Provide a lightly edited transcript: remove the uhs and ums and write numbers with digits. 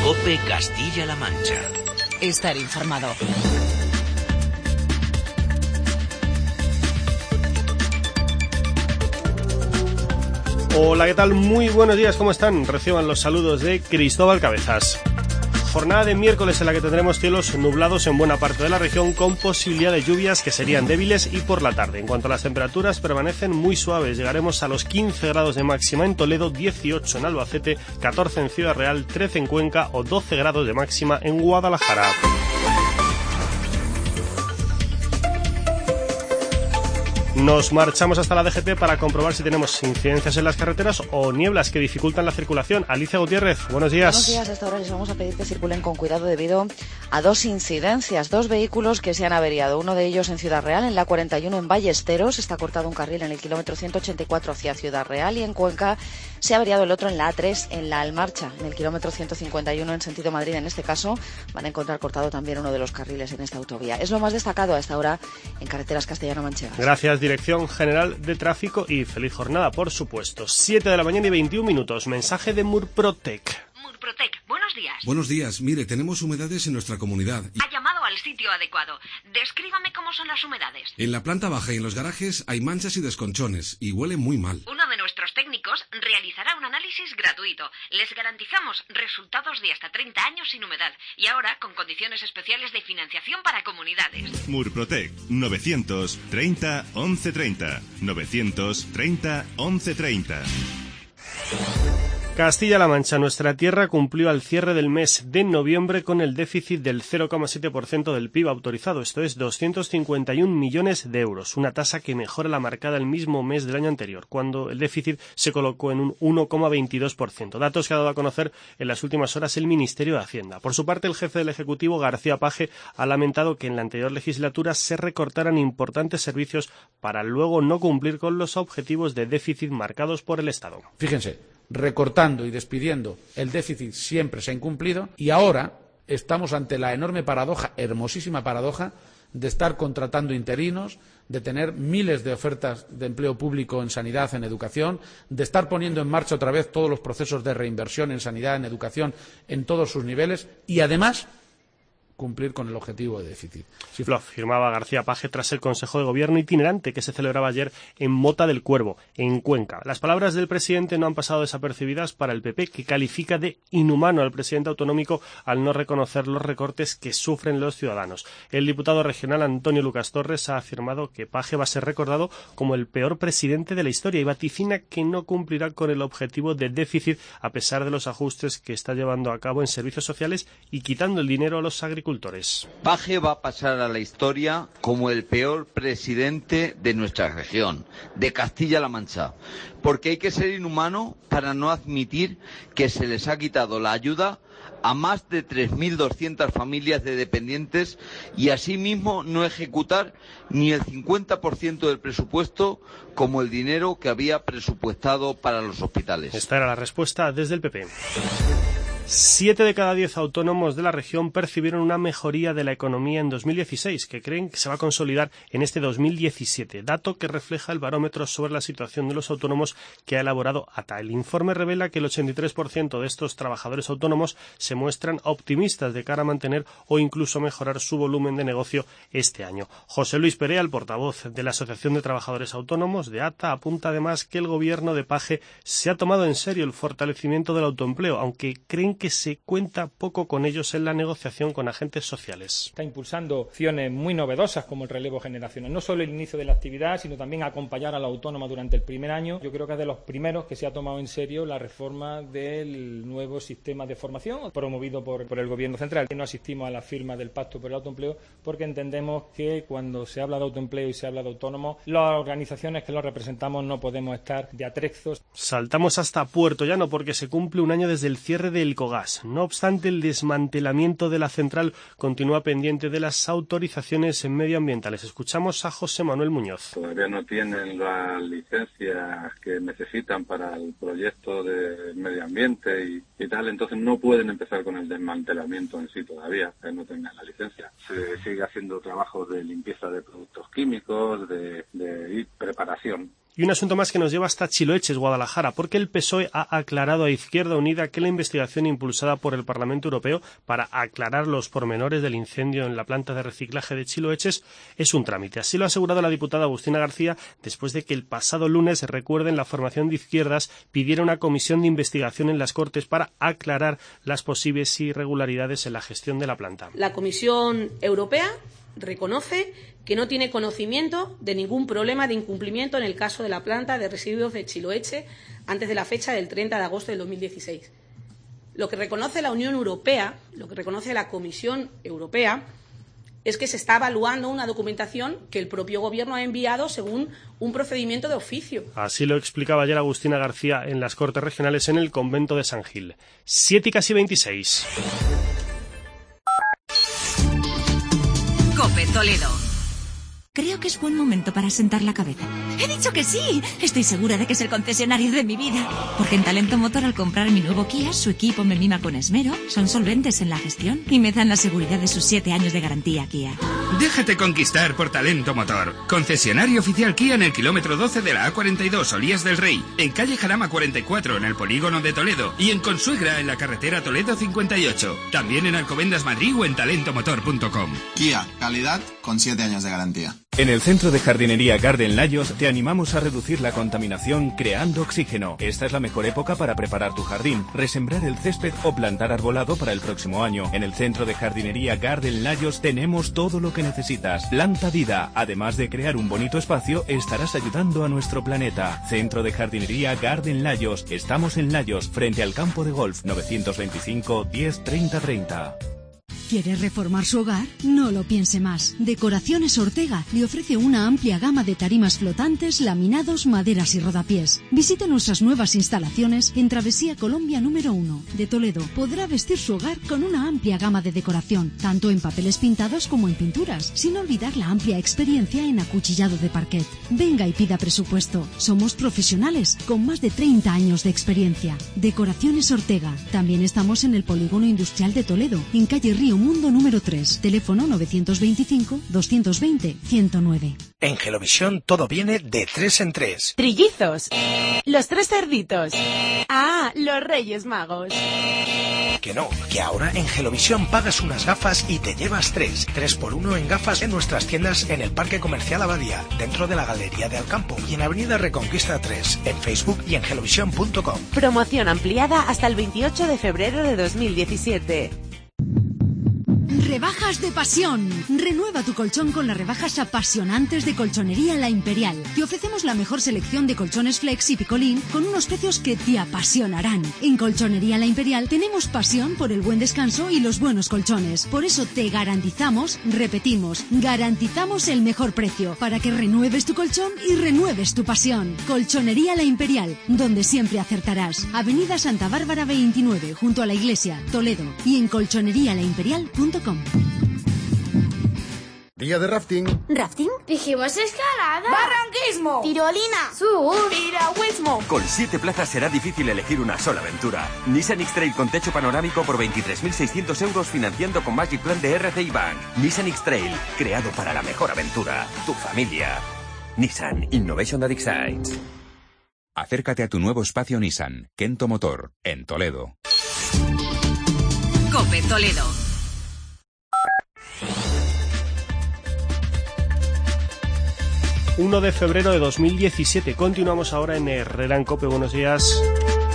COPE Castilla-La Mancha. Estar informado. Hola, ¿qué tal? Muy buenos días, ¿cómo están? Reciban los saludos de Cristóbal Cabezas. Jornada de miércoles en la que tendremos cielos nublados en buena parte de la región con posibilidad de lluvias que serían débiles y por la tarde. En cuanto a las temperaturas, permanecen muy suaves. Llegaremos a los 15 grados de máxima en Toledo, 18 en Albacete, 14 en Ciudad Real, 13 en Cuenca o 12 grados de máxima en Guadalajara. Nos marchamos hasta la DGT para comprobar si tenemos incidencias en las carreteras o nieblas que dificultan la circulación. Alicia Gutiérrez, buenos días. Buenos días, hasta ahora les vamos a pedir que circulen con cuidado debido a dos incidencias, dos vehículos que se han averiado. Uno de ellos en Ciudad Real, en la 41 en Ballesteros, está cortado un carril en el kilómetro 184 hacia Ciudad Real, y en Cuenca se ha averiado el otro en la A3 en la Almarcha, en el kilómetro 151 en sentido Madrid. En este caso van a encontrar cortado también uno de los carriles en esta autovía. Es lo más destacado a esta hora en carreteras castellano-manchegas. Gracias, Dirección General de Tráfico, y feliz jornada, por supuesto. 7 de la mañana y 21 minutos. Mensaje de Murprotec. Murprotec, buenos días. Buenos días. Mire, tenemos humedades en nuestra comunidad. Ha llamado al sitio adecuado. Descríbame cómo son las humedades. En la planta baja y en los garajes hay manchas y desconchones y huele muy mal. Uno de nuestros técnicos realizará un análisis gratuito. Les garantizamos resultados de hasta 30 años sin humedad y ahora con condiciones especiales de financiación para comunidades. Murprotec, 930 1130. 930 1130. Castilla-La Mancha, nuestra tierra, cumplió al cierre del mes de noviembre con el déficit del 0,7% del PIB autorizado, esto es 251 millones de euros, una tasa que mejora la marcada el mismo mes del año anterior, cuando el déficit se colocó en un 1,22%, datos que ha dado a conocer en las últimas horas el Ministerio de Hacienda. Por su parte, el jefe del Ejecutivo, García Page, ha lamentado que en la anterior legislatura se recortaran importantes servicios para luego no cumplir con los objetivos de déficit marcados por el Estado. Fíjense, recortando y despidiendo, el déficit siempre se ha incumplido y ahora estamos ante la enorme paradoja, hermosísima paradoja, de estar contratando interinos, de tener miles de ofertas de empleo público en sanidad, en educación, de estar poniendo en marcha otra vez todos los procesos de reinversión en sanidad, en educación, en todos sus niveles y además cumplir con el objetivo de déficit. Sí, lo afirmaba García Page tras el Consejo de Gobierno itinerante que se celebraba ayer en Mota del Cuervo, en Cuenca. Las palabras del presidente no han pasado desapercibidas para el PP, que califica de inhumano al presidente autonómico al no reconocer los recortes que sufren los ciudadanos. El diputado regional Antonio Lucas Torres ha afirmado que Page va a ser recordado como el peor presidente de la historia y vaticina que no cumplirá con el objetivo de déficit a pesar de los ajustes que está llevando a cabo en servicios sociales y quitando el dinero a los agricultores. Page va a pasar a la historia como el peor presidente de nuestra región, de Castilla-La Mancha, porque hay que ser inhumano para no admitir que se les ha quitado la ayuda a más de 3.200 familias de dependientes y asimismo no ejecutar ni el 50% del presupuesto como el dinero que había presupuestado para los hospitales. Esta era la respuesta desde el PP. 7 de cada 10 autónomos de la región percibieron una mejoría de la economía en 2016, que creen que se va a consolidar en este 2017, dato que refleja el barómetro sobre la situación de los autónomos que ha elaborado ATA. El informe revela que el 83% de estos trabajadores autónomos se muestran optimistas de cara a mantener o incluso mejorar su volumen de negocio este año. José Luis Perea, el portavoz de la Asociación de Trabajadores Autónomos de ATA, apunta además que el gobierno de Page se ha tomado en serio el fortalecimiento del autoempleo, aunque creen que se cuenta poco con ellos en la negociación con agentes sociales. Está impulsando acciones muy novedosas como el relevo generacional, no solo el inicio de la actividad, sino también acompañar a la autónoma durante el primer año. Yo creo que es de los primeros que se ha tomado en serio la reforma del nuevo sistema de formación promovido por el Gobierno central. No asistimos a la firma del Pacto por el Autoempleo porque entendemos que cuando se habla de autoempleo y se habla de autónomos, las organizaciones que los representamos no podemos estar de atrezos. Saltamos hasta Puerto Llano porque se cumple un año desde el cierre del Gas. No obstante, el desmantelamiento de la central continúa pendiente de las autorizaciones medioambientales. Escuchamos a José Manuel Muñoz. Todavía no tienen las licencias que necesitan para el proyecto de medio ambiente y tal, entonces no pueden empezar con el desmantelamiento en sí todavía, que no tengan la licencia. Se sigue haciendo trabajo de limpieza de productos químicos, de preparación. Y un asunto más que nos lleva hasta Chiloeches, Guadalajara, porque el PSOE ha aclarado a Izquierda Unida que la investigación impulsada por el Parlamento Europeo para aclarar los pormenores del incendio en la planta de reciclaje de Chiloeches es un trámite. Así lo ha asegurado la diputada Agustina García después de que el pasado lunes, recuerden, la formación de izquierdas pidiera una comisión de investigación en las Cortes para aclarar las posibles irregularidades en la gestión de la planta. La Comisión Europea reconoce que no tiene conocimiento de ningún problema de incumplimiento en el caso de la planta de residuos de Chiloeche antes de la fecha del 30 de agosto del 2016. Lo que reconoce la Unión Europea, lo que reconoce la Comisión Europea, es que se está evaluando una documentación que el propio Gobierno ha enviado según un procedimiento de oficio. Así lo explicaba ayer Agustina García en las Cortes Regionales en el convento de San Gil. 7:26. COPE Toledo. Creo que es buen momento para sentar la cabeza. ¡He dicho que sí! Estoy segura de que es el concesionario de mi vida. Porque en Talento Motor, al comprar mi nuevo Kia, su equipo me mima con esmero, son solventes en la gestión y me dan la seguridad de sus 7 años de garantía Kia. Déjate conquistar por Talento Motor. Concesionario oficial Kia en el kilómetro 12 de la A42, Olías del Rey. En calle Jarama 44, en el polígono de Toledo. Y en Consuegra, en la carretera Toledo 58. También en Alcobendas Madrid o en talentomotor.com. Kia, calidad con 7 años de garantía. En el Centro de Jardinería Garden Layos te animamos a reducir la contaminación creando oxígeno. Esta es la mejor época para preparar tu jardín, resembrar el césped o plantar arbolado para el próximo año. En el Centro de Jardinería Garden Layos tenemos todo lo que necesitas. Planta vida. Además de crear un bonito espacio, estarás ayudando a nuestro planeta. Centro de Jardinería Garden Layos. Estamos en Layos, frente al campo de golf. 925 10 30 30. ¿Quiere reformar su hogar? No lo piense más. Decoraciones Ortega le ofrece una amplia gama de tarimas flotantes, laminados, maderas y rodapiés. Visite nuestras nuevas instalaciones en Travesía Colombia número 1 de Toledo. Podrá vestir su hogar con una amplia gama de decoración, tanto en papeles pintados como en pinturas, sin olvidar la amplia experiencia en acuchillado de parquet. Venga y pida presupuesto. Somos profesionales con más de 30 años de experiencia. Decoraciones Ortega. También estamos en el Polígono Industrial de Toledo, en calle Río Mundo número 3, teléfono 925-220-109. En Gelovisión todo viene de 3 en 3. Trillizos. Los 3 cerditos. Ah, los Reyes Magos. Que no, que ahora en Gelovisión pagas unas gafas y te llevas 3 por 1 en gafas en nuestras tiendas en el Parque Comercial Abadía, dentro de la Galería de Alcampo y en Avenida Reconquista 3, en Facebook y en gelovisión.com. Promoción ampliada hasta el 28 de febrero de 2017. Rebajas de pasión. Renueva tu colchón con las rebajas apasionantes de Colchonería La Imperial. Te ofrecemos la mejor selección de colchones flex y picolín con unos precios que te apasionarán. En Colchonería La Imperial tenemos pasión por el buen descanso y los buenos colchones. Por eso te garantizamos, repetimos, garantizamos el mejor precio para que renueves tu colchón y renueves tu pasión. Colchonería La Imperial, donde siempre acertarás. Avenida Santa Bárbara 29, junto a la iglesia, Toledo, y en colchonerialaimperial.com. Día de rafting. ¿Rafting? Dijimos escalada. Barranquismo. Tirolina. Surf. Piragüismo. Con 7 plazas será difícil elegir una sola aventura. Nissan X-Trail con techo panorámico por 23.600 euros financiando con Magic Plan de RCI Bank. Nissan X-Trail, creado para la mejor aventura. Tu familia. Nissan Innovation that excites. Acércate a tu nuevo espacio Nissan, Kento Motor, en Toledo. COPE Toledo. ...1 de febrero de 2017. Continuamos ahora en Herrera en COPE. Buenos días.